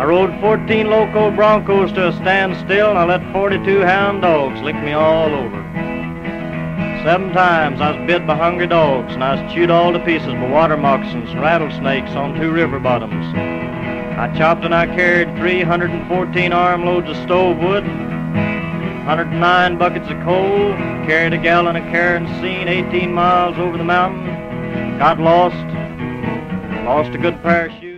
I rode 14 loco broncos to a standstill, and I let 42 hound dogs lick me all over. 7 times I was bit by hungry dogs, and I was chewed all to pieces by water moccasins and rattlesnakes on 2 river bottoms. I chopped and I carried 314 armloads of stove wood, 109 buckets of coal, carried a gallon of kerosene 18 miles over the mountain, got lost a good pair of shoes.